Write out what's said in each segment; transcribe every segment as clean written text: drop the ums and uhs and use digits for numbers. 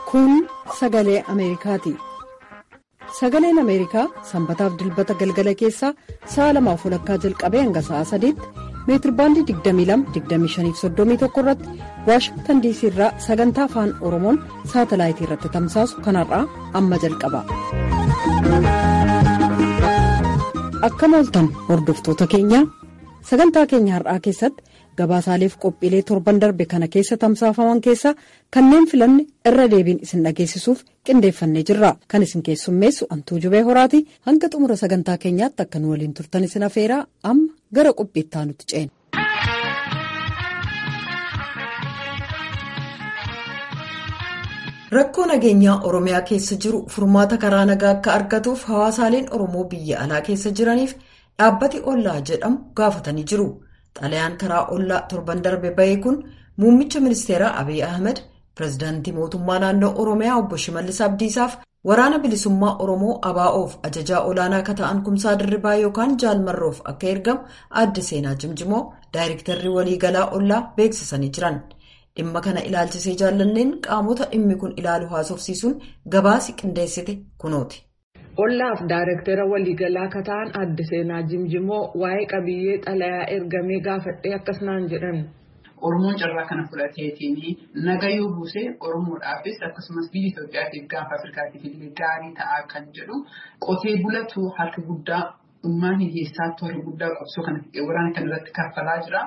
Kun sagalee Ameerikaati. Sagaleen Ameerikaa sanbataaf dilbata galgala keessaa sa'a 2:00 jalqabee hanga sa'a 3tti meetirbaandii 22-25-31 irratti Waashingtan DC irraa sagantaa afaan Oromoon saatalaayitii irratti tamsaasu kanarraa amma jalqaba. Akkam ooltan hordoftoota keenya sagantaa keenya har'aa keessatti gabaasaaleef qophiilee torban darbe kana keessa tamsaafaman keessaa kanneen filanne irra deebiin isin dhageessisuuf qindeeffannee jirra. Kan isin keessummeessu Antuu Jubee Horaati. Hanga xumura sagantaa keenyaatti akka nu waliin turtan isin afeeraa amma gara qophiittaa nutti ceena. Rakkoo nageenyaa Oromiyaa keessa jiru furmaata karaa nagaa akka argatuuf hawaasaaleen Oromoo biyya alaa keessa jiraniif dhaabbati ollaa jedhamu gaafatanii jiru. Xalayaan karaa ollaa torban darbe bahee kun muummicha ministeeraa Abiy Ahmed, pirezidaantii mootummaa naannoo Oromiyaa obbo Shimallis Abdiisaaf waraana bilisummaa Oromoo ABO'oof ajajaa olaanaa akka ta'an Kumsaa Dirribaa yookaan Jaalmarroof akka ergamu Aadde Seenaa Jimjimoo daayirektarrii waliigalaa ollaa beeksisanii jiran. Dhimma kana ilaalchisee jaallanneen qaamota dhimmi kun ilaalu haasofsiisuun gabaasi qindeessite kunooti. Ollaaf daayirektara waliigalaa akka ta'an Aadde Seenaa Jimjimoo waa'ee qabiyyee xalayaa ergamee gaafadhee akkas naan jedhan. Oromoon carraa kana fudhateetiin nagayuu buusee Oromoodhaafis akkasumas biyya Itoophiyaatiif gaafa Afrikaatiif illee gaarii ta'aa kan jedhu qotee bulatu harka guddaa ummaan hiyyeessaatti harka guddaa qabsoo waraana kan irratti kaffalaa jira.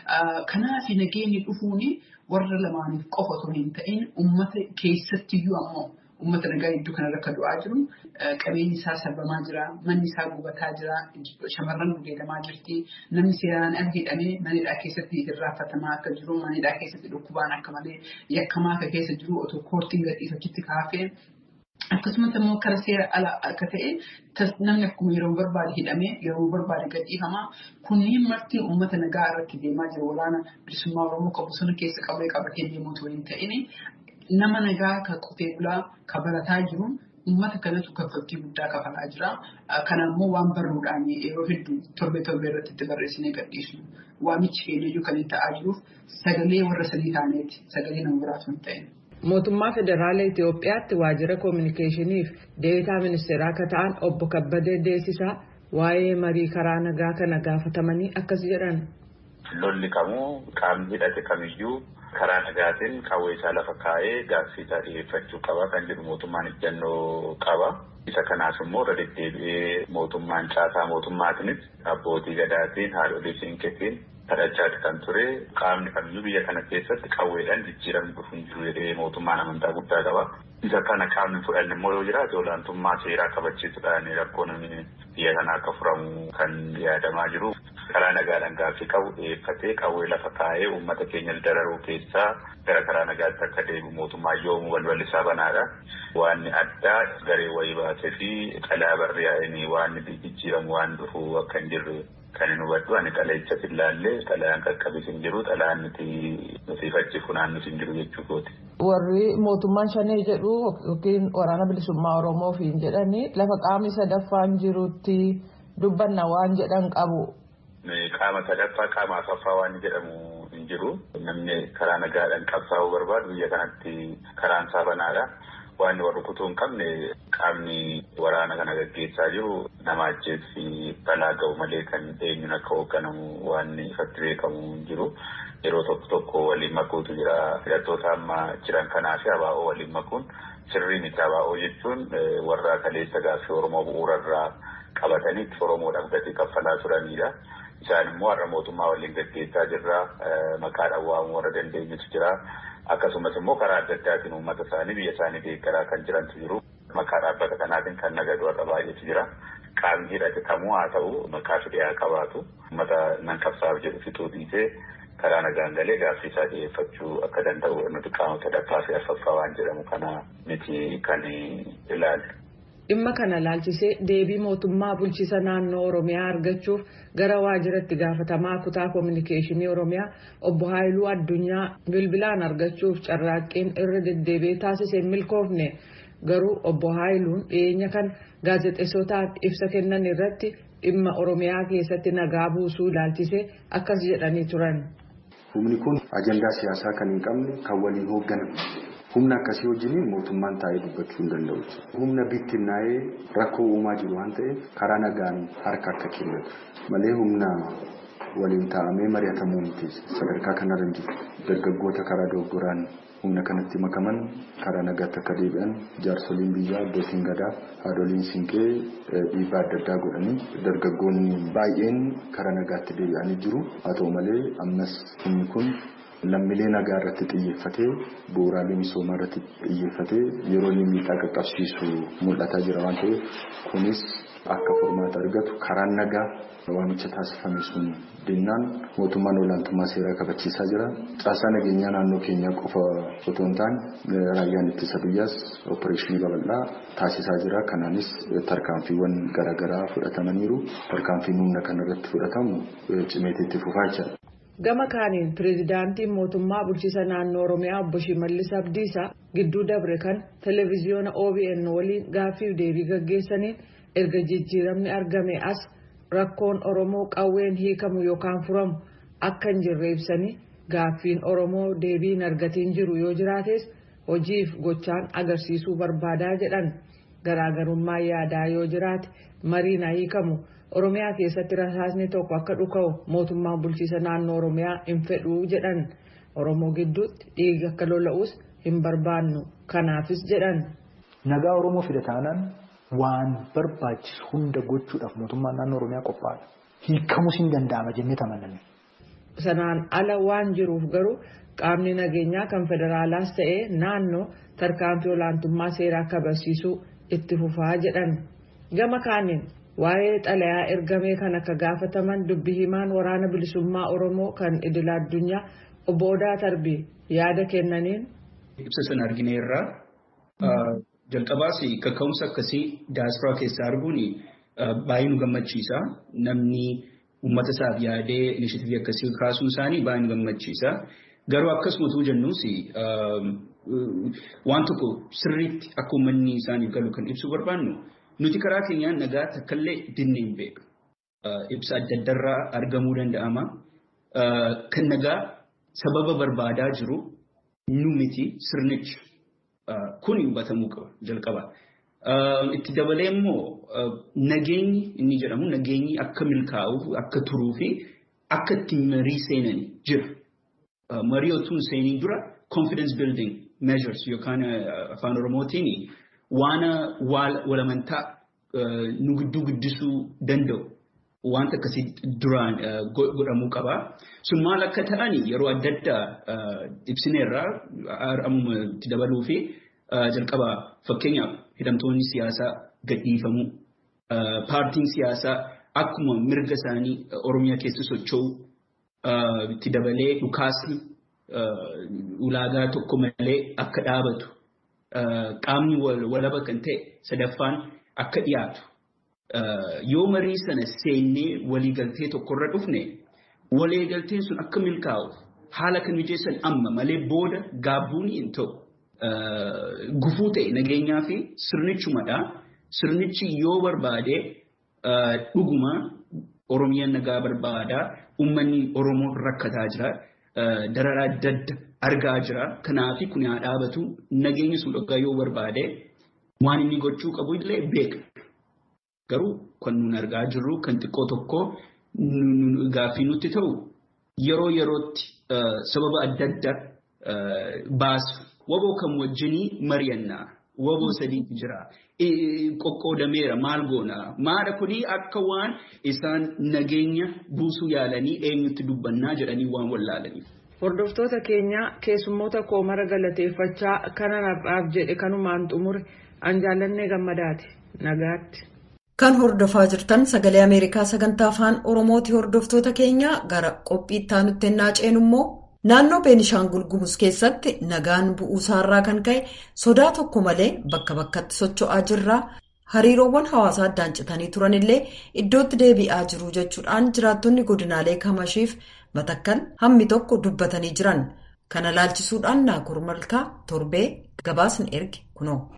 Kanaaf nageenyi dhufuun warra lamaaniif qofa osoo hin ta'in uummata keessattiyyuu ammoo uummata nagaa hedduu kanarra akka du'aa jiru qabeenyi isaa sarbamaa jira, manni isaa gubataa jira, shamarran gudeedamaa jirti, namni seeraan ala hidhamee manidhaa keessatti irraanfatamaa akka jiru, manidhaa keessatti dhukkubaan akka malee yakkamaa akka keessa jiru otoo koortiin gadhiisachitti kaafee akkasumas immoo karaa seera ala akka ta'e namni akkuma yeroo barbaade hidhamee yeroo barbaade gadhiifamaa kunniin marti uummata nagaa irratti deemaa jiru waraana bilisummaa Oromoo qabu sana keessa qabee qabatee deemuutu hin ta'in. Nama nagaa kan qotee bulaa kan barataa jiru uummata kanatu kaffaltii guddaa kafalaa jira. Kanaammoo waan barruudhaan yeroo hedduu torbee irratti itti barreessinee gadhiisnu. Waamichi keenya kan inni ta'aa jiruuf sagalee warra sadii taaneeti. Sagalee nama biraatu hin ta'in. Mootummaa Federaala Itoophiyaatti waajjira koominikeeshiniif deetaa ministeeraa akka ta'an obbo Kabbadee Deessisaa waa'ee marii karaa nagaa kana gaafatamanii akkas jedhan. Lolli kamuu qaamni hidhate kamiyyuu karaa nagaatiin qawwee isaa lafa kaa'ee gaaffii isaa dhiyeeffachuu qaba kan jedhu mootummaan ejjennoo qaba. Isa kanaas immoo irra deddeebi'ee mootummaan caasaa mootummaatiinis abbootii gadaatiin haadholii siinqeetiin kadhachaati kan ture. Qaamni kamiyyuu biyya kana keessatti qawweedhaan jijjiiramni dhufuun jiru jedhee mootummaan amantaa guddaa qaba. Isa kana qaamni fudhanne immoo yoo jiraate olaantummaa seeraa kabachiisuudhaan rakkoon biyya kana akka furamu kan yaadamaa jiru. Karaa nagaadhaan gaaffii qabu dhiyeeffatee qawwee lafa kaa'ee uummata keenya dararuu keessaa gara karaa nagaatti akka deebi'u mootummaa yoomuu balballi isaa banaadha. Waan addaa garee wayii baasee fi xalayaa barreeffamee waan jijjiiramu waan dhufu akka hin jirre kan hin hubadhu. Ani xalayicha ilaallee xalayaan qaqqabis hin jiru, xalayaan nuti fachi funaannus hin jiru jechuudha. Warri mootummaan shanee jedhu yookiin waraana bilisummaa Oromoof hin jedhani lafa qaamni sadaffaan jirutti dubbanna waan jedhan qabu. Qaama sadaffaa qaama afaffaa waan jedhamu hin jiru. Namni karaa nagaadhaan qabsaa'uu barbaadu biyya kanatti karaan isaa banaadha. Waan warri kutuu hin qabne qaamni waraana kana gaggeessaa jiru nama ajjeessi balaa ga'u malee kan eenyuun akka hoogganamu waan ifatti beekamu hin jiru. Yeroo tokko waliin makuutu jira. Hidhattoota amma jiran kanaa fi ABO waliin makuun sirrii miti. ABO jechuun warra kaleessa gaaffii Oromoo bu'uurarraa qabatanii Oromoodhaaf gatii kaffalaa turanidha. Isaan immoo har'a mootummaa waliin gaggeessaa jirra. Maqaadhaan waamuu warra dandeenyutu jira. Akkasumas immoo karaa adda addaatiin uummata isaanii biyya isaanii deeggaraa kan jirantu jiru. Maqaa dhaabbata kanaatiin kan nagadu warra baay'eetu jira. Qaamni hidhate kamuu haa ta'u maqaa fidee qabaatu. Uummata nan qabsaa'u jedhu fixuu dhiisee karaa nagaan galee gaaffii isaa dhiyeeffachuu akka danda'u nuti qaama sadaffaa fi afaffaa waan jedhamu kana miti kan ilaalu. Dhimma kana laalchisee deebii mootummaa bulchiisa naannoo Oromiyaa argachuuf gara waajjiratti gaafatamaa kutaa koominikeeshinii Oromiyaa obbo Haayiluu Addunyaa bilbilaan argachuuf carraaqqiin irra deddeebi'ee taasisee milkoofne garuu obbo Haayiluun dhiyeenya kan gaazexeessotaaf ibsa kennan irratti dhimma Oromiyaa keessatti nagaa buusuu laalchisee akkas jedhanii turan. Humni kun ajandaa siyaasaa kan hin qabne kan waliin hoogganamu. Humna akkasii wajjin mootummaan taa'ee dubbachuu hin danda'u. Humna bittinnaa'ee rakkoo uumaa jiru waan ta'eef karaa nagaan harka akka kennatu malee humna waliin taa'amee mari'atamuu miti. Sadarkaa kanarra jiru dargaggoota karaa dogoggoraan humna kanatti makaman karaa nagaatti akka deebi'an jaarsoliin biyyaa abbootiin gadaa haadholiin siinqee dhiibbaa adda addaa godhanii dargaggoonni baay'een karaa nagaatti deebi'anii jiru. Haa ta'u malee ammas humni kun lammiilee nagaa irratti xiyyeeffatee bu'uuraalee misoomaa irratti xiyyeeffatee yeroo inni miidhaa qaqqabsiisu mul'ataa jira waan ta'eef kunis akka furmaata argatu karaan nagaa waamicha taasifame sun dinnaan mootummaan olaantummaa seeraa kabachiisaa jira. Caasaa nageenyaa naannoo keenyaa qofa otoo hin taane raayyaan ittisa biyyaas opereeshinii babal'aa taasisaa jira. Kanaanis tarkaanfiiwwan garaagaraa fudhatamaniiru. Tarkaanfiin humna kanarratti fudhatamu cimeetti fufaa jira. Gama kaaniin pireezidaantiin mootummaa bulchiisa naannoo Oromiyaa obbo Shimallis Abdiisaa gidduu dabre kan televezyiyoona OBN waliin gaaffiif deebii gaggeessaniin erga jijjiiramni argame as rakkoon Oromoo qawween hiikamu yookaan furamu akka hin jirre ibsanii gaaffiin Oromoo deebiin argatiin jiru yoo jiraates hojiif gochaan agarsiisuu barbaadaa jedhan. Garaagarummaa yaadaa yoo jiraate mariin hiikamu. Oromiyaa keessatti rasaasni tokko akka dhuka'u mootummaan bulchiisa naannoo Oromiyaa hin fedhuu jedhan. Oromoo gidduutti dhiigi akka lola'us hin barbaannu kanaafis jedhan. Nagaa Oromoo fida taanaan waan barbaachisu hunda gochuudhaaf mootummaan naannoo Oromiyaa qophaa'edha. Hiikamus hin danda'ama jennee amanna. Sanaan ala waan jiruuf garuu qaamni nageenyaa kan federaalaas ta'ee naannoo tarkaanfii olaantummaa seeraa kabachiisuu itti fufaa jedhan. Gama kaaniin waa'ee xalayaa ergamee kan akka gaafataman dubbi himaan waraana bilisummaa Oromoo kan idil addunyaa obbo Odaa Tarbii yaada kennaniin. Ibsa sana argineerra jalqabaas kaka'umsa akkasii daasporaa keessaa arguun baay'ee nu gammachiisa. Namni uummata isaaf yaadee inishitiivii akkasii kaasuun isaanii baay'ee nu gammachiisa. Garuu akkasumas jennuus waan tokko sirriitti akka uummanni isaaniif galu kan ibsuu barbaannu. Nuti karaa keenyaan nagaa takkallee dinnee hin beeku. Ibsa adda addaarraa argamuu danda'ama. Kan nagaa sababa barbaadaa jiru nu miti sirnichi. Kun hubatamuu qaba jalqaba. Itti dabalee immoo nageenyi inni jedhamu nageenyi akka milkaa'uuf akka turuu fi akka itti marii seenan jira. Marii otuun seenii dura confidence building measures yookaan afaan Oromootiin waan walamantaa nu gidduu guddisuu danda'u wanta akkasii duraan godhamuu qaba. Sun maal akka ta'an yeroo adda addaa ibsineerraa ammuma itti dabaluu fi jalqaba fakkeenyaaf hidhamtoonni siyaasaa gadhiifamuu paartiin siyaasaa akkuma mirga isaanii Oromiyaa keessa socho'u itti dabalee dhukaasni ulaagaa tokko malee akka dhaabatu. Qaamni walaba kan ta'e sadaffaan akka dhiyaatu yoo marii sana seennee waliigaltee tokkorra dhufne waliigalteen sun akka milkaa'uuf haala kan mijeessan amma malee booda gaabbuun hin ta'u gufuu ta'e nageenyaa fi sirnichumadha. Sirnichi yoo barbaade dhuguma Oromiyaan nagaa barbaada. Uummanni Oromoo rakkataa jira. Dararaa adda adda argaa jira. Kanaaf kun haa dhaabatu nageenyi sun dhugaa yoo barbaade waan inni gochuu qabu illee beeka. Garuu kan nun argaa jirru kan xiqqoo tokko gaaffii nutti ta'u yeroo yerootti sababa adda adda baasu. Waboo kan wajjinii mari'annaa. Waboo sadiitu jira. Qoqqoodameera maal goona. Maadha kuni akka waan isaan nageenya buusuu yaalanii eenyutti dubbannaa jedhanii waan wallaalaniif. Hordoftoota keenya keessummoota koo mara galateeffachaa kanan har'aaf jedhe kanumaan xumure Anjaalannee Gammadaati. Nagaatti. Kan hordofaa jirtan sagalee Ameerikaa sagantaa afaan Oromooti. Hordoftoota keenya gara qophii itti aanutti ennaa ceenu immoo naannoo Beenishaangul Gumuz keessatti nagaan bu'uusaarraa kan ka'e sodaa tokko malee bakka bakkatti socho'aa jirra. Hariiroowwan hawaasaa addaan citanii turanillee iddootti deebi'aa jiru jechuudhaan jiraattonni godinaalee Kamashiif Matakkal hammi tokko dubbatanii jiran. Kana laalchisuudhaan Naakur Malkaa torbee gabaasni erge kunoo.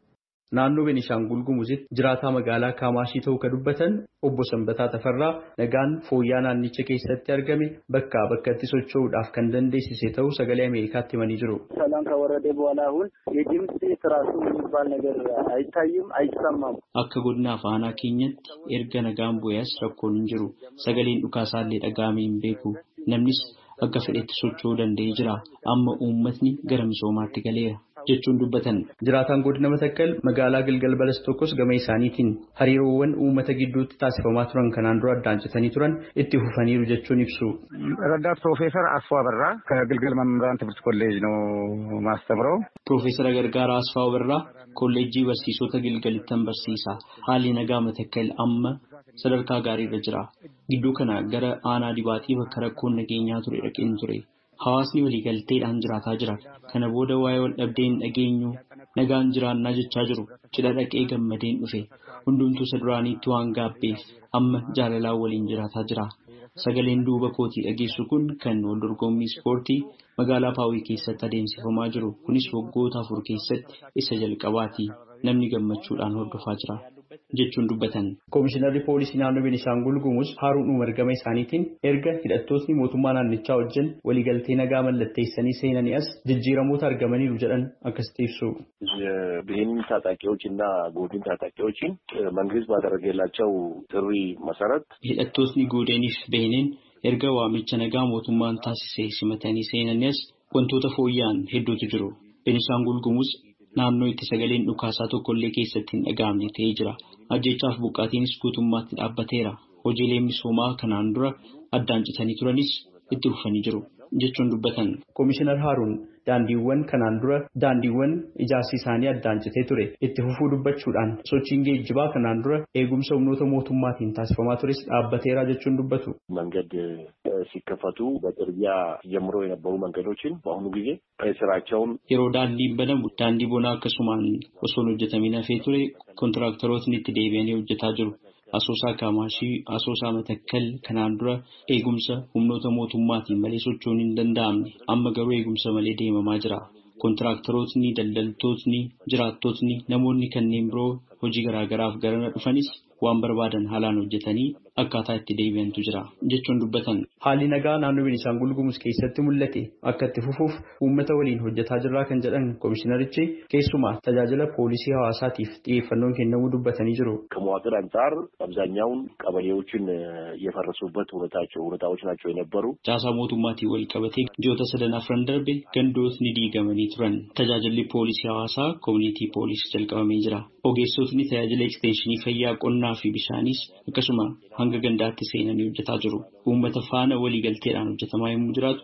naannoo Beenishaangul Gumuzitti jiraataa magaalaa Kaamaashii ta'uu kan dubbatan obbo Sanbataa Tafarraa nagaan fooyya'aa naannicha keessatti argame bakkaa bakkatti socho'uudhaaf kan dandeessise ta'uu sagalee Ameerikaatti himanii jiru. ሰላም ከወረደ በኋላ አሁን የድምጽ ትራሱ የሚባል ነገር አይታይም አይሰማም። akka godina afaanaa keenyatti erga nagaan bu'ees rakkoon hin jiru. Sagaleen dhukaasaallee dhaga'amee hin beeku. Namnis akka fedhetti socho'uu danda'ee jira. Amma uummatni gara misoomaatti galeera jechuun dubbatan. Jiraataan godina Matakkal magaalaa Gilgal Balas tokkos gama isaaniitiin hariiroowwan uummata gidduutti taasifamaa turan kanaan dura addaan citanii turan itti fufaniiru jechuun ibsu. ረዳት ፕሮፌሰር አስፋው አበራ ከግልገል መምህራን ትምህርት ኮሌጅ ነው ማስተምረው። ፕሮፌሰር ገርጋራ አስፋው አበራ ኮሌጅii barsiisota Gilgalittan barsiisa. Haalli nagaa Matakkal amma sadarkaa gaariirra jira. Gidduu kana gara aanaa Dibaatii bakka rakkoon nageenyaa ture dhaqeen ture. Hawaasni waliigalteedhaan jiraataa jira. Kana booda waa'ee wal dhabdeen dhageenyu nagaan jiraannaa jechaa jiru. Cidha dhaqee gammadeen dhufe. Hundumtuu isa duraaniitti waan gaabbeef amma jaalalaan waliin jiraataa jira. Sagaleen duuba kootii dhageessu kun kan wal dorgommii ispoortii magaalaa Paawii keessatti adeemsifamaa jiru. Kunis waggoota 4 keessatti isa jalqabaati. Namni gammachuudhaan hordofaa jira jechuun dubbatan. Koomishinarri poolisii naannoo Beenishaangul Gumuz Haaruun Umar gama isaaniitiin erga hidhattootni mootummaa naannichaa wajjin waliigaltee nagaa mallatteessanii seenanii as jijjiiramoota argamaniiru jedhan akkasitti ibsu. ብሔንን ታጣቂዎችና ጎድን ታጣቂዎችን መንግስት ባደረገላቸው ጥሪ መሰረት hidhattootni goodeniif beeneen erga waamicha nagaa mootummaan taasisee simatanii seenanii as wantoota fooyya'an hedduutu jiru. Beenishaangul Gumuz naannoo itti sagaleen dhukaasaa tokkollee keessatti hin dhaga'amne ta'ee jira. Ajjeechaaf buqqaatiinis guutummaatti dhaabbateera. Hojiileen misoomaa kanaan dura addaan citanii turanis itti fufanii jiru jechuun dubbatan. Koomishinar Haaruun daandiiwwan kanaan dura daandiiwwan ijaarsi isaanii addaan citee ture itti fufuu dubbachuudhaan sochiin geejjibaa kanaan dura eegumsa humnoota mootummaatiin taasifamaa tures dhaabbateera jechuun dubbatu. መንገድ ሲከፈቱ በጥርጊያ ጀምሮ የነበሩ መንገዶችን በአሁኑ ጊዜ ስራቸውን yeroo daandiin banamu daandii bonaa akkasumaan osoo hojjetamee hafee ture kontiraaktarootni itti deebi'anii hojjetaa jiru. Asoosaa Kaamaashii, Asoosaa Matakkal kanaan dura eegumsa humnoota mootummaatiin malee socho'uun hin danda'amne. Amma garuu eegumsa malee deemamaa jira. Kontiraaktarootni, daldaltootni, jiraattotni, namoonni kanneen biroo hojii garaagaraaf garana dhufanis waan barbaadan haalaan hojjetanii akkaataa itti deebi'antu jira jechuun dubbatan. Haalli nagaa naannoo Beenishaangul Gumuz keessatti mul'ate akka itti fufuuf uummata waliin hojjetaa jirraa kan jedhan koomishinarichi keessumaa tajaajila poolisii hawaasaatiif xiyyeeffannoon kennamuu dubbatanii jiru. ከመዋቅር አንጻር አብዛኛውን ቀበሌዎችን የፈረሱበት ሁኔታዎች ናቸው የነበሩ ጃሳ mootummaatiin wal qabatee ji'oota 3 afran darbe gandootni diigamanii turan. Tajaajilli poolisii hawaasaa koominiitii poolisii jalqabamee jira. Ogeessotni tajaajila ekstenshinii fayyaa qonnaa fi bishaanis akkasuma hanga gandaatti seenanii hojjetaa jiru. Uummata faana waliigalteedhaan hojjetamaa yommuu jiraatu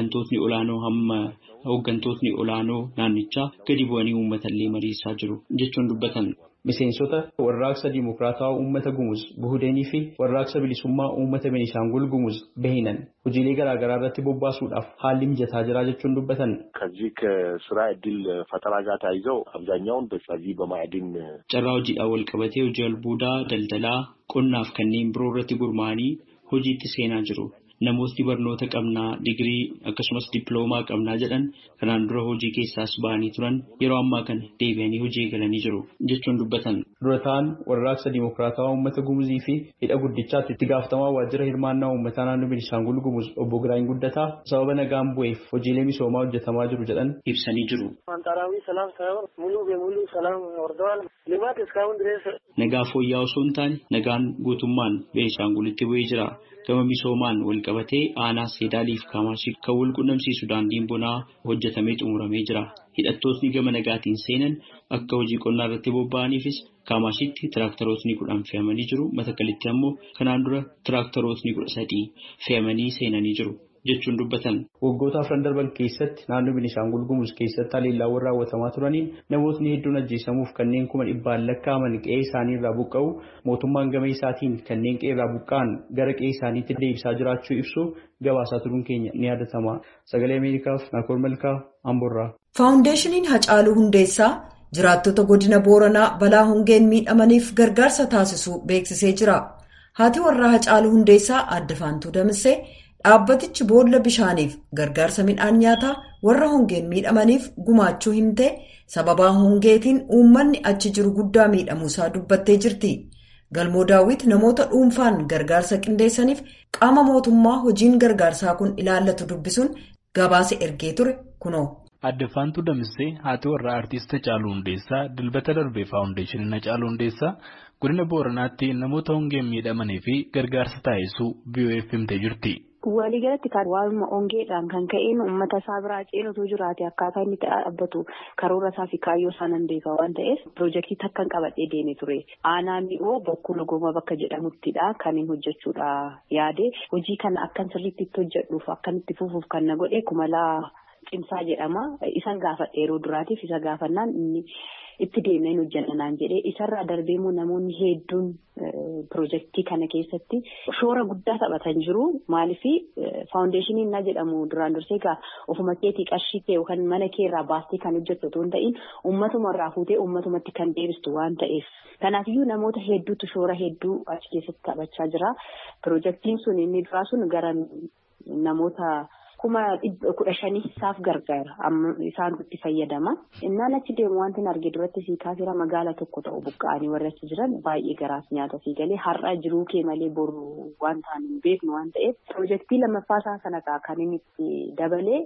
hooggantootni olaanoo naannichaa gadi bu'anii uummatallee mariisaa jiru jechuun dubbatan. Miseensota warraaqsa Dimokiraatawaa Uummata Gumuz Buhudeenii fi warraaqsa bilisummaa Uummata Beenishaangul Gumuz Behinan hojiilee garaagaraa irratti bobbaasuudhaaf haalli mijataa jira jechuun dubbatan. ከዚህ ከስራ እድል ፈጠራ ጋር ተያይዘው አብዛኛውን በዚህ በማዕድን carraa hojiidhaan wal qabatee hojii albuudaa, daldalaa, qonnaaf kanneen biroo irratti gurmaa'anii hojiitti seenaa jiru. Namootni barnoota qabnaa, digirii akkasumas dippiloomaa qabnaa jedhan kanaan dura hojii keessaas ba'anii turan yeroo ammaa kana deebi'anii hojii eegalanii jiru jechuun dubbatan. Durataan warraaqsa Dimokiraatawaa Uummata Gumuzii fi hidha guddichaatti itti gaafatamaa waajjira hirmaannaa uummataa naannoo Beenishaangul Gumuz obbo Giraany Guddataa sababa nagaan bu'eef hojiilee misoomaa hojjetamaa jiru jedhan ibsanii jiru. Nagaa fooyya'aa osoo hin taane nagaan guutummaan Beenishaangulitti bu'ee jira. Gama misoomaan wal qabatee aanaa Seedaaliif Kaamaashii kan wal qunnamsiisu daandiin bonaa hojjetamee xumuramee jira. Hidhattootni gama nagaatiin seenan akka hojii qonnaa irratti bobba'aniifis Kaamaashiitti tiraaktarootni 10 fe'amanii jiru. Matakkalitti ammoo kanaan dura tiraaktarootni 13 fe'amanii seenanii jiru jechuun dubbatan. Waggoota 4 darban keessatti naannoo Beenishaangul Gumuz keessatti haleellaawwan raawwatamaa turaniin namootni hedduun ajjeesamuuf kanneen 100,000 lakkaa'aman qe'ee isaanii irraa buqqa'u mootummaan gama isaatiin kanneen qe'ee irraa buqqa'an gara qe'ee isaaniitti deebisaa jiraachuu ibsu gabaasaa turuun keenya ni yaadatama. Sagalee Ameerikaaf Naakoor Malkaa Amborraa. Faawundeeshiniin Hacaaluu Hundeessaa jiraattota godina Booranaa balaa hongeen miidhamaniif gargaarsa taasisuu beeksisee jira. Haati warraa Hacaaluu Hundeessaa Aadde Faantuu Damissee dhaabbatichi boolla bishaaniif gargaarsa midhaan nyaataa warra hongeen miidhamaniif gumaachuu himtee sababaa hongeetiin uummanni achi jiru guddaa miidhamuusaa dubbattee jirti. Galmoo Daawit namoota dhuunfaan gargaarsa qindeessaniif qaama mootummaa hojiin gargaarsaa kun ilaallatu dubbisuun gabaasa ergee ture kunoo. Addefaantuu Damissee haati warra aartist Hacaaluu Hundeessaa dilbata darbee faawundeeshinii Hacaaluu Hundeessaa godina Booranaatti namoota hongeen miidhamanii fi gargaarsa taasisuu BOF himtee jirti. Waliigalatti kan waa'uma hongeedhaan kan ka'een uummata isaa biraa ceelutu jiraate akkaataa inni dhaabbatu karoora isaa fi kaayyoo isaa nan beeka waan ta'eef piroojeektii takkan qabadhee deemee ture. Aanaa mi'oo bokkuu logoma bakka jedhamuttidha kan hin hojjechuudha yaade hojii kana akkan sirriitti itti hojjedhuuf akkan itti fufuuf kan na godhe Kumalaa Cimsaa jedhama. Isan gaafadhe yeroo duraatiif isa gaafannaan inni itti deemneen hojjannaan jedhee isarraa darbeemmoo namoonni hedduun piroojeektii kana keessatti shoora guddaa taphatan jiru. Maaliif faawundeeshiniin na jedhamu duraan dursee ofuma keetii qarshii kee yookaan mana kee irraa baastee kan hojjettu otoo hin ta'in uummatuma irraa fuutee uummatumatti kan deebistu waan ta'eef. Kanaafiyyuu namoota hedduutu shoora hedduu achi keessatti taphachaa jira. Piroojeektiin sun inni duraa sun gara namoota 15,000 isaaf gargaara. Amma isaan itti fayyadama. Innaan achi deemu wanti arge duratti sii kaasira magaala tokko ta'u buqqa'anii warra achi jiran baay'ee garaas nyaata sii galee har'a jiruu kee malee boru waan ta'an hin beeknu waan ta'eef piroojeektii lammaffaa isaa sana kan inni itti dabalee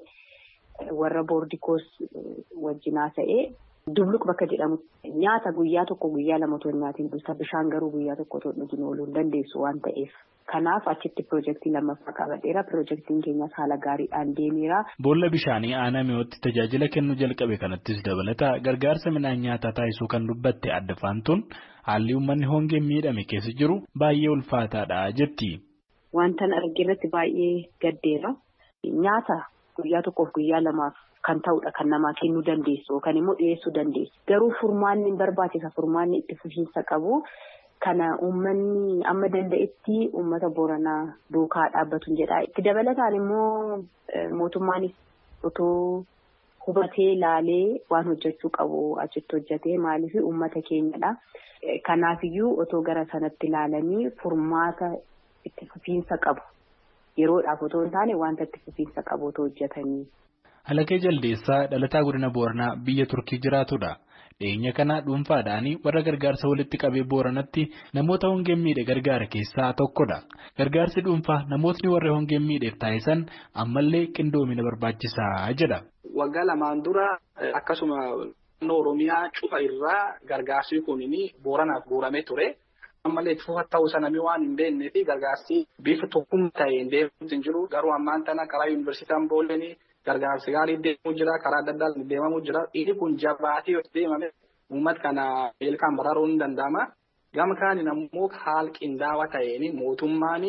warra boordikoos wajjin haasa'ee Dubluq bakka jedhamu nyaata guyyaa tokko guyyaa lama otoo nyaatiin bulta bishaan garuu guyyaa tokko otoo dhugin ooluu hin dandeessu waan ta'eef. Kanaaf achitti piroojeektii lammaffaa qabadheera. Piroojeektiin keenyas haala gaariidhaan deemeera. Boolla bishaanii aanaa mi'ootti tajaajila kennuu jalqabe kanattis dabalata gargaarsa midhaan nyaataa taasisuu kan dubbatte Addefaantuun haalli uummanni hongeen miidhame keessa jiru baay'ee ulfaataadha jetti. Wantan argirratti baay'ee gaddeera. Nyaata guyyaa tokkoof guyyaa lamaaf kan ta'udha kan namaa kennuu dandeessu yookaan immoo dhiyeessuu dandeessu. Garuu furmaanni barbaachisa furmaanni itti fufiinsa qabu. Kana uummanni amma danda'etti uummata Booranaa duukaa dhaabbatu jedha. Itti dabalataan immoo mootummaanis otoo hubatee laalee waan hojjechuu qabu achitti hojjetee maaliif uummata keenyadha. Kanaafiyyuu otoo gara sanatti ilaalanii furmaata itti fufiinsa qabu. Yeroodhaaf otoo hin taane wanta itti fufiinsa qabu otoo hojjetanii. Halakee Jaldeessaa dhalataa godina Booranaa biyya Turkii jiraatudha. Dhiyeenya kana dhuunfaadhaan warra gargaarsa walitti qabee Booranatti namoota hongeen miidhe gargaara keessaa tokkodha. Gargaarsi dhuunfaa namootni warra hongeen miidheef taasisan ammallee qindoomina barbaachisaa jedha. Waggaa lamaan dura akkasuma naannoo Oromiyaa cufa irraa gargaarsi kunii Booranaaf guuramee ture. Ammallee itti fufa ta'uu sana waan hin beeknee fi gargaarsi bifa tokkummaa ta'een deemuu hin jiru. Garuu ammaan tana karaa yuunivarsiitiin Boolenii gargaarsi gaarii deemuu jira. Karaa adda addaan deemamuu jira. Inni kun jabaatee yoo deemame uummata kana beelaan baraaruu ni danda'ama. Gama kaaniin ammoo haala qindaawaa ta'een mootummaan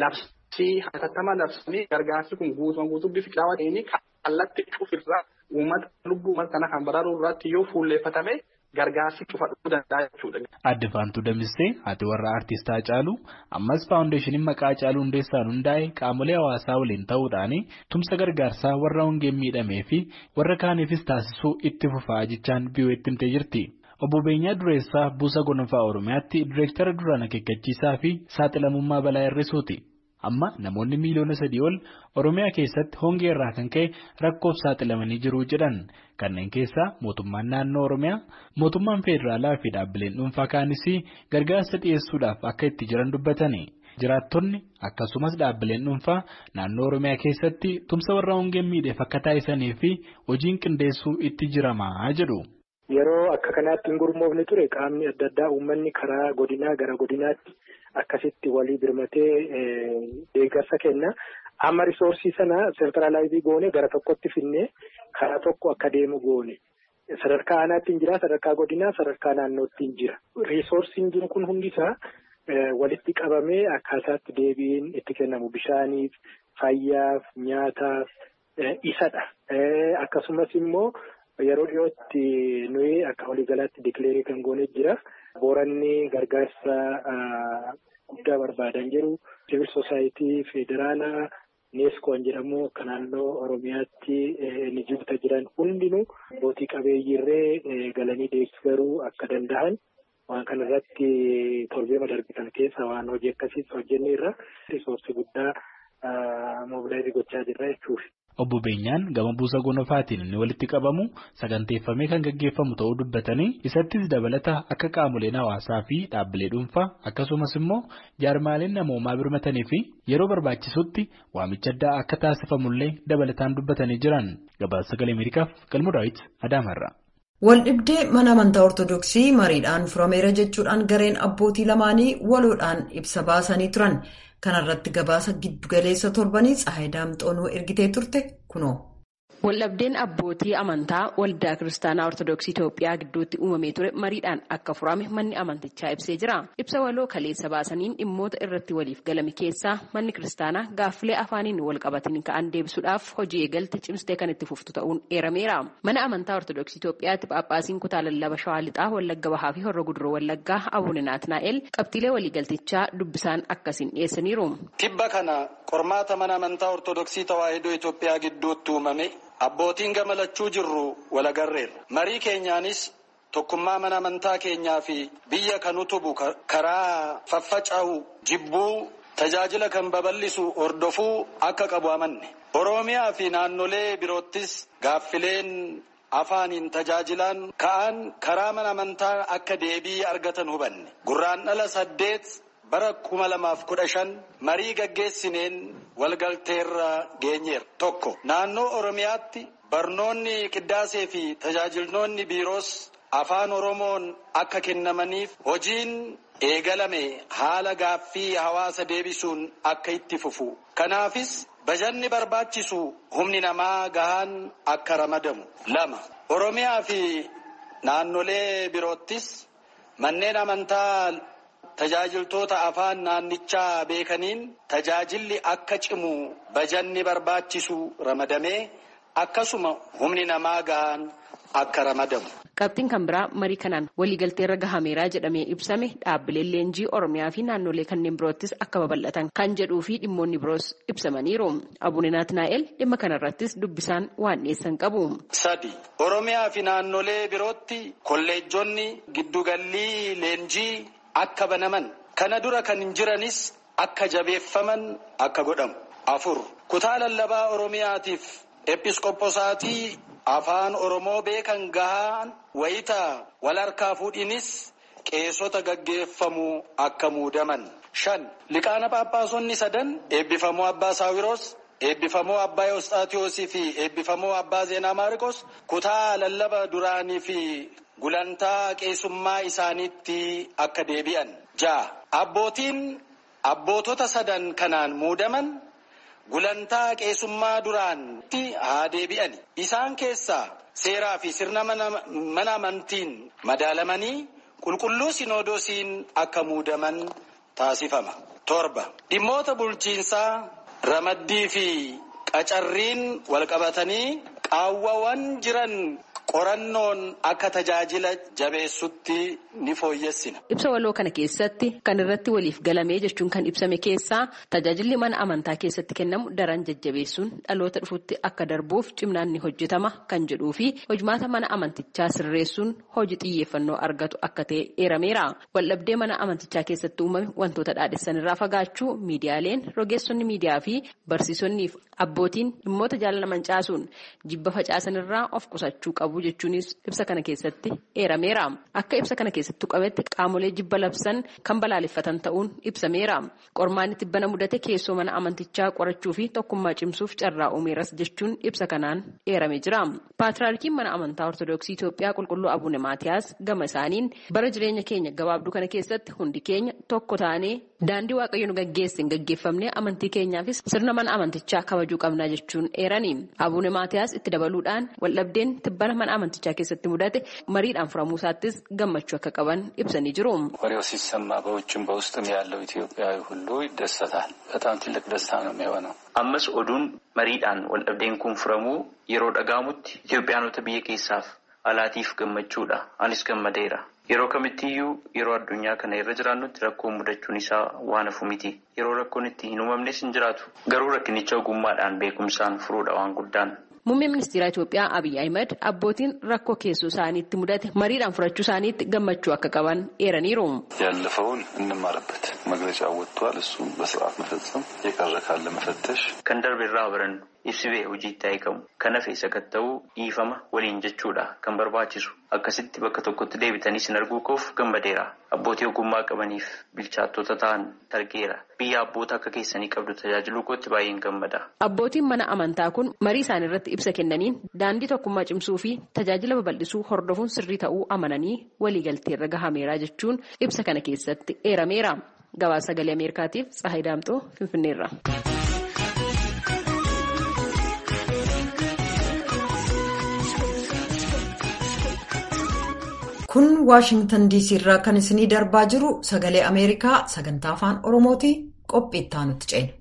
labsii hatattama labsanii gargaarsi kun guutuu bifa qindaawaa ta'een kallattii cufirraa uummata lubbuu uummata kana kan baraaruu irratti yoo fuulleeffatame. Gargaarsi cufadhuu danda'a jechuudha. Addefaantuu Damissee haati warra aartistaa Hacaaluu ammas faawundeeshiniin maqaa Hacaaluu Hundeessaan hundaa'e qaamolee hawaasaa waliin ta'uudhaan tumsa gargaarsaa warra hongeen miidhamee fi warra kaaniifis taasisuu itti fufaa jechaan BOF'tti himtee jirti. Obbo Beenyaa Dureessaa Buusa Gonfaa Oromiyaatti Direektara duraan akeekkachiisaa fi saaxilamummaa balaa hir'isuuti. Amma namoonni miliyoona 3 ol Oromiyaa keessatti hongee irraa kan ka'e rakkoof saaxilamanii jiru jedhan. Kanneen keessaa mootummaan naannoo Oromiyaa, mootummaan federaalaa fi dhaabbileen dhuunfaa kaanis gargaarsa dhiyeessuudhaaf akka itti jiran dubbatani. Jiraattonni akkasumas dhaabbileen dhuunfaa naannoo Oromiyaa keessatti tumsa warra hongeen miidheef akka taasisanii fi hojiin qindeessuu itti jiramaa jedhu. Yeroo akka kanaatti hin gurmoofne ture qaamni adda addaa uummanni karaa godinaa gara godinaatti akkasitti walii birmatee deeggarsa kenna. Amma risoorsii sana sentralaayizii goone gara tokkotti finnee karaa tokko akka deemu goone. Sadarkaa aanaatti hin jira, sadarkaa godinaa, sadarkaa naannootti hin jira. Risoorsiin jiru kun hundisaa walitti qabamee akkaataatti deebiin itti kennamu bishaaniif, fayyaaf, nyaataaf isadha. Akkasumas immoo yeroo dhiyootti nuyi akka waliigalaatti dikileerii kan goone jira. Booranni gargaarsa guddaa barbaadan jiru. Civil Society Federaalaa Neeskoon jedhamu akka naannoo Oromiyaatti ni jiran hundinuu bootii qabeeyyiirree galanii deeggaruu akka danda'an waan kanarratti torbee darbitan keessa waan hojii akkasiis hojjenne irra risoorsii guddaa mobilaayizii gochaa jirra jechuudha. Obbo Beenyaan gama buusa gonofaatiin inni walitti qabamu saganteeffamee kan gaggeeffamu ta'uu dubbatanii isattis dabalata akka qaamoleen hawaasaa fi dhaabbilee dhuunfaa akkasumas immoo jaarmaaleen namoomaa birmatanii fi yeroo barbaachisutti waamicha addaa akka taasifamullee dabalataan dubbatanii jiran. Gabaasa Sagalee Ameerikaaf Galmoo Daawit Adaamarraa. Waldhibdee mana amantaa Ortodoksii mariidhaan furameera jechuudhaan gareen abbootii lamaanii waloodhaan ibsa baasanii turan. Kanarratti gabaasa giddugaleessa torbanii Tsahaay Daamxoonuu ergitee turte kunoo. Waldhabdeen abbootii amantaa waldaa kiristaanaa Ortodoksii Itoophiyaa gidduutti uumamee ture mariidhaan akka furame manni amantichaa ibsee jira. Ibsa waloo kaleessa baasaniin dhimmoota irratti waliif galame keessaa manni kiristaanaa gaaffilee afaaniin wal qabatanii ka'an deebisuudhaaf hojii eegalte cimsitee kan itti fuftu ta'uun eerameera. Mana amantaa Ortodoksii Itoophiyaatti Phaaphaasiin kutaa lallaba Shawaa Lixaa Wallagga Bahaa fi Horroo Guduroo Wallaggaa Abuune Naatnaa'el qabxiilee waliigaltichaa dubbisaan akkasiin dhiyeessaniiru. Tibba kana qormaata mana amantaa Ortodoksii Tawaahidoo Itoophiyaa gidduutti uumame. Abbootiin gamalachuu jirru walagarreerra. Marii keenyaanis tokkummaa mana amantaa keenyaa fi biyya kan utubu karaa faffaca'u jibbuu tajaajila kan babal'isu hordofuu akka qabu amanne. Oromiyaa fi naannolee biroottis gaaffileen afaaniin tajaajilaan ka'an karaa mana amantaa akka deebii argatan hubanne. Gurraandhala 8 bara 2015 marii gaggeessineen walgalteerra geenyeera. Tokko naannoo Oromiyaatti barnoonni qiddaasee fi tajaajilnoonni biiroos afaan Oromoon akka kennamaniif hojiin eegalame haala gaaffii hawaasa deebisuun akka itti fufu. Kanaafis bajanni barbaachisu humni namaa gahaan akka ramadamu. 2. Oromiyaa fi naannolee biroottis manneen amantaa tajaajiltoota afaan naannichaa beekaniin tajaajilli akka cimu bajanni barbaachisu ramadamee akkasuma humni namaa gahaan akka ramadamu. Qabxiin kan biraa marii kanaan waliigalteerra gahameeraa jedhamee ibsame dhaabbileen leenjii Oromiyaa fi naannolee kanneen biroottis akka babal'atan kan jedhuu fi dhimmoonni biroos ibsamaniiru. Abuune Naatnaa'el dhimma kanarrattis dubbisaan waan dhiyeessan qabu. 3. Oromiyaa fi naannolee birootti kolleejjonni giddugallii leenjii akka banaman kana dura kan hin jiranis akka jabeeffaman akka godhamu. 4. Kutaa lallabaa Oromiyaatiif episkooposaatii afaan Oromoo beekan gahaan wayitaa wal harkaa fuudhinis qeesota gaggeeffamuu akka muudaman. 5. Liqaana Phaaphaasonni 3 eebbifamuu Abbaa Saawiroos, eebbifamuu Abbaa Yoosxaatiyoosii fi eebbifamuu Abbaa Zeenaa Maariqos kutaa lallaba duraanii fi gulantaa qeesummaa isaaniitti akka deebi'an. 6. Abbootota 3 kanaan muudaman gulantaa qeesummaa duraanitti haa deebi'an. Isaan keessaa seeraa fi sirna mana amantiin madaalamanii qulqulluu sinoodosiin akka muudaman taasifama. 7. Dhimmoota bulchiinsaa ramaddii fi qacarriin walqabatanii qaawwawwan jiran qorannoon akka tajaajila jabeessutti ni fooyyessina. Ibsa waloo kana keessatti kan irratti waliif galamee jechuun kan ibsame keessaa tajaajilli mana amantaa keessatti kennamu daran jajjabeessuun dhaloota dhufutti akka darbuuf cimnaan ni hojjetama kan jedhuu fi hojmaata mana amantichaa sirreessuun hojii xiyyeeffannoo argatu akka ta'e eerameera. Waldhabdee mana amantichaa keessatti uumame wantoota dhaadhessan irraa fagaachuu miidiyaaleen, rogeessonni miidiyaa fi barsiisonni abbootiin dhimmoota jaalala mancaasuun jibba facaasan irraa of qusachuu qabu jechuunis ibsa kana keessatti eerameera. Akka ibsa kana keessatti qabetti qaamolee jibba labsan kan balaaleffatan ta'uun ibsameera. Qormaanni tibbana mudate keessoo mana amantichaa qorachuu fi tokkummaa cimsuuf carraa uumeeras jechuun ibsa kanaan eeramee jira. Paatriyaarkiin mana amantaa Ortodoksii Itoophiyaa Qulqulluu Abuune Maatiyaas gama isaaniin bara jireenya keenya gabaabduu kana keessatti hundi keenya tokko taanee daandii waaqayyo nu gaggeesse hin gaggeeffamne amantii keenyaafis sirna mana amantichaa kabajuu qabnaa jechuun eerani. Abuune Maatiyaas itti dabaluudhaan waldhabdeen tibbana mana amantichaa keessatti mudate mariidhaan furamuu isaattis gammachuu akka qaban ibsanii jiru. ወሬው ሲሰማ በውጭም በውስጥም ያለው ኢትዮጵያዊ ሁሉ ይደሰታል። በጣም ትልቅ ደስታ ነው የሚሆነው። አመስ ኦዱን mariidhaan waldhabdeen kun furamuu yeroo dhaga'amutti Itoophiyaanota biyya keessaaf alaatiif gammachuudha. Anis gammadeera. Yeroo kamittiyyuu yeroo addunyaa kana irra jiraannutti rakkoon mudachuun isaa waan hafu miti. Yeroo rakkoon itti hin uumamnes hin jiraatu. Garuu rakkinicha ogummaadhaan beekumsaan furuudha waan guddaan. Muummeen ministeera Itoophiyaa Abiy Ahmed abbootiin rakkoo keessoo isaaniitti mudate mariidhaan furachuu isaaniitti gammachuu akka qaban eeraniiru. ያለፈውን እንማርበት መግለጫ ወጥቷል። እሱም በስርዓት መፈጸም የቀረ ካለ መፈተሽ kan darbe irraa barannu ibsi ba'e hojiitti hiikamu. Kan hafe sakatta'uu dhiifama waliin jechuudha kan barbaachisu. Akkasitti bakka tokkotti deebitanii sin arguu koof gammadeera. Abbootii ogummaa qabaniif bilchaattota ta'an argeera. Biyya abboota akka keessanii qabdu tajaajiluu kootti baay'een gammada. Abbootiin mana amantaa kun marii isaanii irratti ibsa kennaniin daandii tokkummaa cimsuu fi tajaajila babal'isuu hordofuun sirrii ta'uu amananii waliigalteerra gahameera jechuun ibsa kana keessatti eerameera. Gabaasa Sagalee Ameerikaatiif Tsahaay Daamxoo Finfinneerra. Kun Waashingtan DC irraa kan isinii darbaa jiru Sagalee Ameerikaa sagantaa afaan Oromooti. Qophii itti aanutti ceena.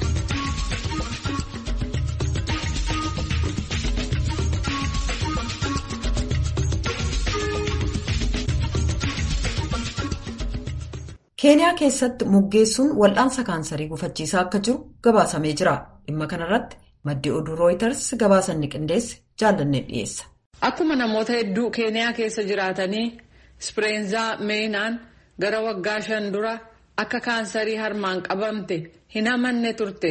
Keeniyaa keessatti muggeessuun wal'aansa kaansarii gufachiisaa akka jiru gabaasamee jira. Dhimma kanarratti maddi oduu Rooyiters gabaasanni qindeesse jaallannee dhiyeessa. Akkuma namoota hedduu Keeniyaa keessa jiraatanii Spireensaa Meenaan gara waggaa 5 dura akka kaansarii harmaan qabamte hin amanne turte.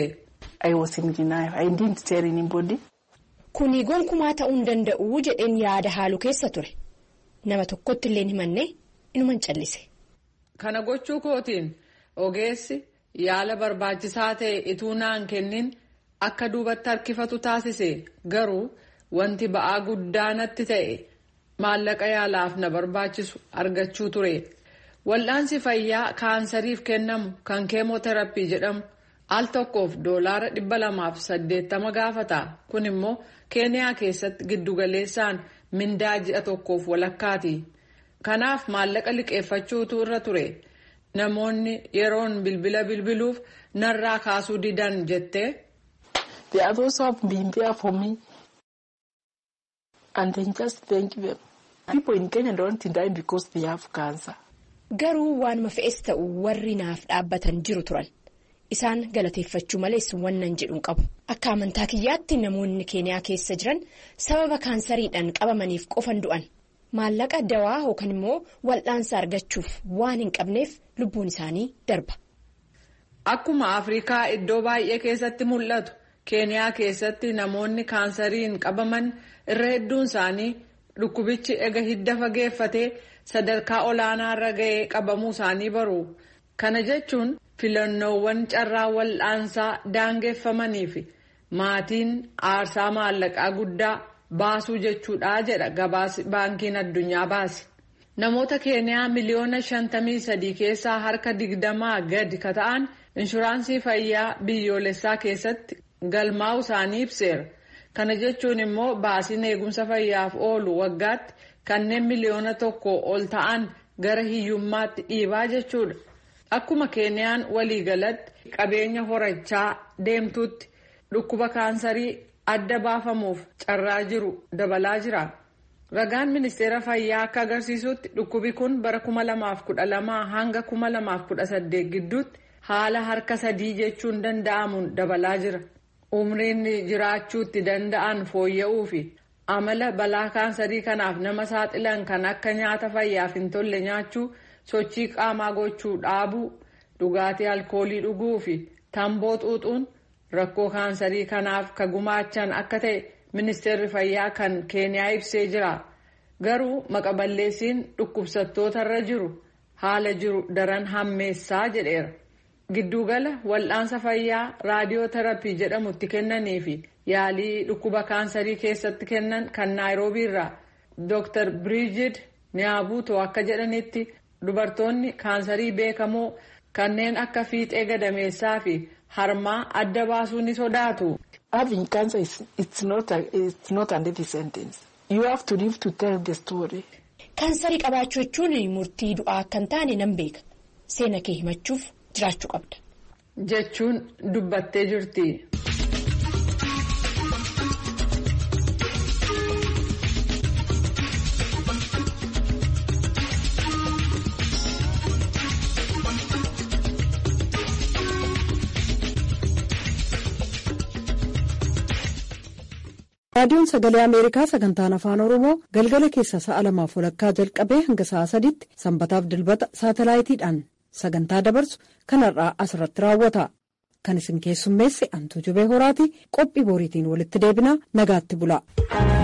Kuni gonkumaa ta'uu hin danda'u jedheen yaada haalu keessa ture. Nama tokkotti illee hin himanne inuman callise. Kana gochuu kootiin ogeessi yaala barbaachisaa ta'e ituu naan kennin akka duubatti harkifatu taasise garuu wanti ba'aa guddaa natti ta'e maallaqa yaalaaf na barbaachisu argachuu ture. Wal'aansi fayyaa kaansariif kennamu kan keemooteraappii jedhamu al tokkoof $280 gaafata. Kun immoo Keeniyaa keessatti giddugaleessaan mindaa ji'a tokkoof walakkaati. Kanaaf maallaqa liqeeffachuutu irra ture. Namoonni yeroon bilbila bilbiluuf narraa kaasuu didan jettee. They have also been there for me. And then just thank them. People in Kenya don't die because they have cancer. Garuu waanuma fe'es ta'u warri naaf dhaabbatan jiru turan. Isaan galateeffachuu malees wannan jedhuun qabu. Akka amantaa kiyyaatti namoonni Keeniyaa keessa jiran sababa kaansariidhaan qabamaniif qofan du'an. Maallaqa dawaa yookaan immoo wal'aansa argachuuf waan hin qabneef lubbuun isaanii darba. Akkuma Afrikaa iddoo baay'ee keessatti mul'atu Keeniyaa keessatti namoonni kaansariin qabaman irra hedduun isaanii dhukkubichi ega hidda fageeffatee sadarkaa olaanaa irra ga'ee qabamuu isaanii baru. Kana jechuun filannoowwan carraa wal'aansaa daangeffamanii fi maatiin aarsaa maallaqaa guddaa baasuu jechuudha jedha gabaasi baankiin addunyaa baase. Namoota Keeniyaa miliyoona 53 keessaa harka 20 gadi ka ta'an inshuraansii fayyaa biyyoolessaa keessatti galmaa'uu isaanii ibseera. Kana jechuun immoo baasiin eegumsa fayyaaf oolu waggaatti kanneen miliyoona 1 ol ta'an gara hiyyummaatti dhiibaa jechuudha. Akkuma Keeniyaan waliigalatti qabeenya horachaa deemtutti dhukkuba kaansarii adda baafamuuf carraa jiru dabalaa jira. Ragaan ministeera fayyaa akka agarsiisutti dhukkubi kun bara 2012 hanga 2018 gidduutti haala harka 3 jechuun danda'amuun dabalaa jira. Umriin jiraachuutti danda'an fooyya'uu fi amala balaa kaansarii kanaaf nama saaxilan kan akka nyaata fayyaaf hin tolle nyaachuu, sochii qaamaa gochuu dhaabuu, dhugaatii alkoolii dhuguu fi tamboo xuuxuun rakkoo kaansarii kanaaf ka gumaachan akka ta'e ministeerri fayyaa kan Keeniyaa ibsee jira. Garuu maqaballeessiin dhukkubsattoota irra jiru haala jiru daran hammeessaa jedheera. Giddugala wal'aansa fayyaa raadiyooterapii jedhamutti kennanii fi yaalii dhukkuba kaansarii keessatti kennan kan Naayiroobii irraa Dr. Bridget Nyaabuto akka jedhanitti dubartoonni kaansarii beekamoo kanneen akka fiixee gadameessaa fi harmaa adda baasuu ni sodaatu. Having cancer it's not a death sentence. You have to live to tell the story. Kaansarii qabaachuu jechuun murtii du'aa akka hin taane nan beeka. Seena kee himachuuf jiraachuu qabda. Jechuun dubbattee jirti. Raadiyoon Sagalee Ameerikaa sagantaan afaan Oromoo galgala keessa sa'a 2:00 jalqabee hanga sa'a 3:00 sanbataaf dilbata saatalaayitiidhaan sagantaa dabarsu kanarraa asirratti raawwata. kan isin keessummeesse Antuu Jubee Horaati. Qophii boriitiin walitti deebinaa nagaatti bulaa.